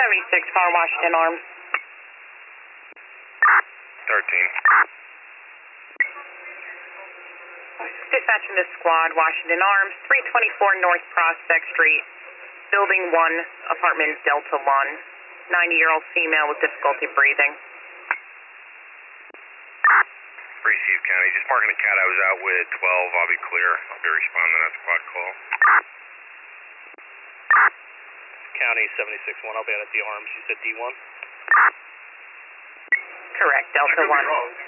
76, Far Washington Arms. 13. Dispatching this squad, Washington Arms, 324 North Prospect Street, Building 1, Apartment Delta 1, 90-year-old female with difficulty breathing. Received, County. Just marking the cat. I was out with 12. I'll be clear. I'll be responding to that squad call. County 76-1. I'll be out at the Arms. You said D1? Correct, Delta 1.